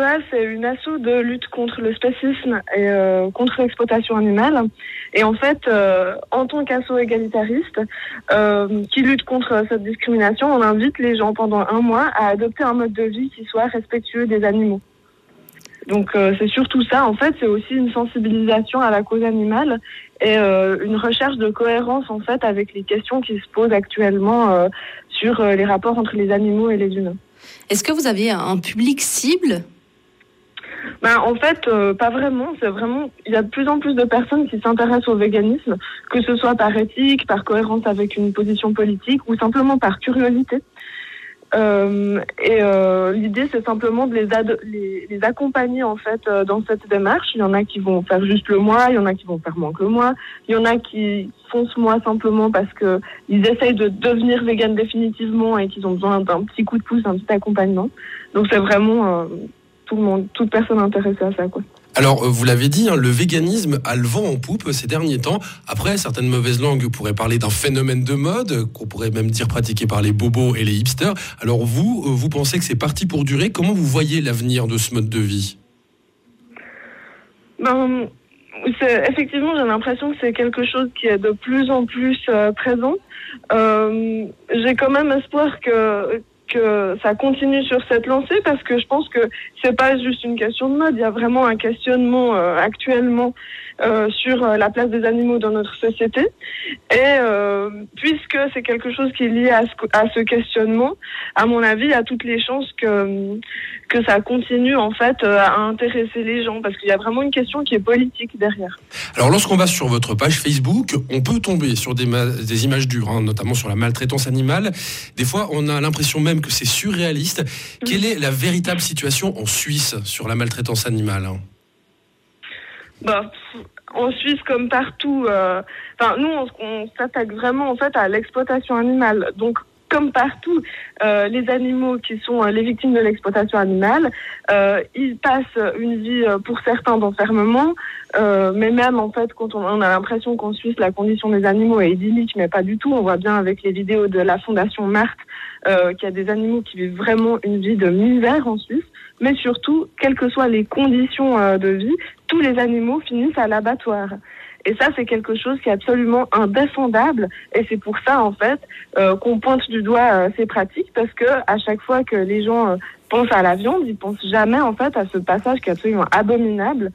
base, c'est une asso de lutte contre le spécisme et contre l'exploitation animale. Et en fait, en tant qu'asso égalitariste qui lutte contre cette discrimination, on invite les gens pendant 1 mois à adopter un mode de vie qui soit respectueux des animaux. Donc c'est surtout ça, en fait, c'est aussi une sensibilisation à la cause animale et une recherche de cohérence, en fait, avec les questions qui se posent actuellement sur les rapports entre les animaux et les humains. Est-ce que vous avez un public cible ? En fait, pas vraiment. C'est vraiment, il y a de plus en plus de personnes qui s'intéressent au véganisme, que ce soit par éthique, par cohérence avec une position politique ou simplement par curiosité. L'idée, c'est simplement de les accompagner en fait dans cette démarche. Il y en a qui vont faire juste le mois, il y en a qui vont faire moins que le mois, il y en a qui font ce mois simplement parce que ils essayent de devenir véganes définitivement et qu'ils ont besoin d'un petit coup de pouce, d'un petit accompagnement. Donc c'est vraiment tout le monde, toute personne intéressée à ça, quoi. Alors, vous l'avez dit, le véganisme a le vent en poupe ces derniers temps. Après, certaines mauvaises langues pourraient parler d'un phénomène de mode, qu'on pourrait même dire pratiqué par les bobos et les hipsters. Alors vous pensez que c'est parti pour durer ? Comment vous voyez l'avenir de ce mode de vie ? Effectivement, j'ai l'impression que c'est quelque chose qui est de plus en plus présent. J'ai quand même espoir que ça continue sur cette lancée parce que je pense que c'est pas juste une question de mode, il y a vraiment un questionnement actuellement sur la place des animaux dans notre société et puisque c'est quelque chose qui est lié à ce questionnement, à mon avis, il y a toutes les chances que ça continue en fait à intéresser les gens parce qu'il y a vraiment une question qui est politique derrière. Alors lorsqu'on va sur votre page Facebook, on peut tomber sur des images dures, notamment sur la maltraitance animale. Des fois, on a l'impression même que c'est surréaliste. Quelle est la véritable situation en Suisse sur la maltraitance animale ? En Suisse, comme partout, nous, on s'attaque vraiment en fait à l'exploitation animale. Donc, comme partout, les animaux qui sont les victimes de l'exploitation animale, ils passent une vie, pour certains, d'enfermement, mais même en fait, quand on a l'impression qu'en Suisse, la condition des animaux est idyllique, mais pas du tout. On voit bien avec les vidéos de la Fondation Marthe qu'il y a des animaux qui vivent vraiment une vie de misère en Suisse, mais surtout, quelles que soient les conditions de vie, tous les animaux finissent à l'abattoir. Et ça, c'est quelque chose qui est absolument indéfendable. Et c'est pour ça, en fait, qu'on pointe du doigt ces pratiques, parce que à chaque fois que les gens pensent à la viande, ils pensent jamais, en fait, à ce passage qui est absolument abominable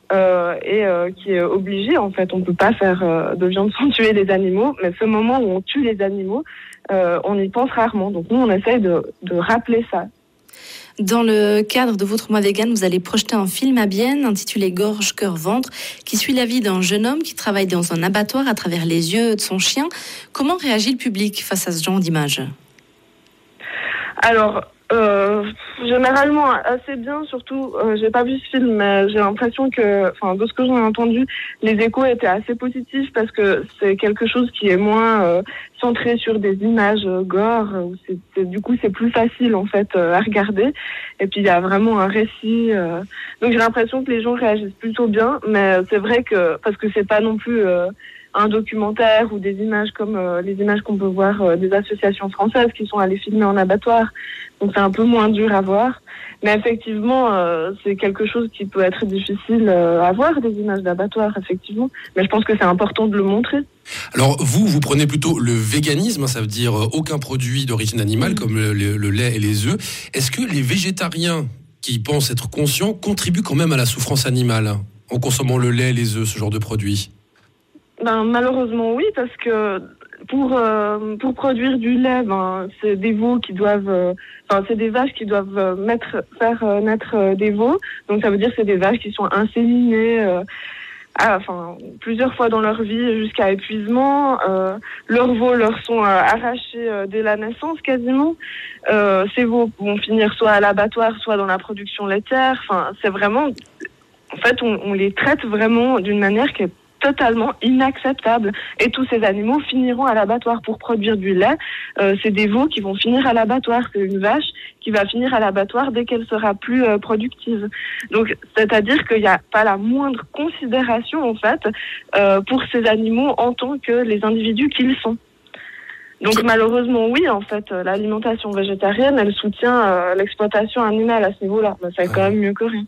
qui est obligé. En fait, on peut pas faire de viande sans tuer des animaux, mais ce moment où on tue les animaux, on y pense rarement. Donc nous, on essaye de rappeler ça. Dans le cadre de votre mois vegan, vous allez projeter un film à Bienne intitulé Gorge, cœur, ventre, qui suit la vie d'un jeune homme qui travaille dans un abattoir à travers les yeux de son chien. Comment réagit le public face à ce genre d'image ? Alors, généralement assez bien, surtout j'ai pas vu ce film, mais j'ai l'impression que, de ce que j'en ai entendu, les échos étaient assez positifs parce que c'est quelque chose qui est moins centré sur des images gore, où du coup c'est plus facile en fait à regarder, et puis il y a vraiment un récit, donc j'ai l'impression que les gens réagissent plutôt bien, mais c'est vrai que, parce que c'est pas non plus un documentaire ou des images comme les images qu'on peut voir des associations françaises qui sont allées filmer en abattoir. Donc c'est un peu moins dur à voir. Mais effectivement, c'est quelque chose qui peut être difficile à voir, des images d'abattoir, effectivement. Mais je pense que c'est important de le montrer. Alors vous prenez plutôt le véganisme, ça veut dire aucun produit d'origine animale, comme le lait et les œufs. Est-ce que les végétariens qui pensent être conscients contribuent quand même à la souffrance animale en consommant le lait, les œufs, ce genre de produits ? Malheureusement oui, parce que pour produire du lait, c'est des veaux qui doivent, c'est des vaches qui doivent faire naître des veaux. Donc ça veut dire que c'est des vaches qui sont inséminées plusieurs fois dans leur vie jusqu'à épuisement. Leurs veaux leur sont arrachés dès la naissance quasiment. Ces veaux vont finir soit à l'abattoir, soit dans la production laitière. C'est vraiment, en fait, on les traite vraiment d'une manière qui est totalement inacceptable. Et tous ces animaux finiront à l'abattoir pour produire du lait. C'est des veaux qui vont finir à l'abattoir. C'est une vache qui va finir à l'abattoir dès qu'elle sera plus productive. Donc, c'est-à-dire qu'il n'y a pas la moindre considération, en fait, pour ces animaux en tant que les individus qu'ils sont. Donc malheureusement, oui, en fait, l'alimentation végétarienne, elle soutient l'exploitation animale à ce niveau-là. Mais c'est quand même mieux que rien.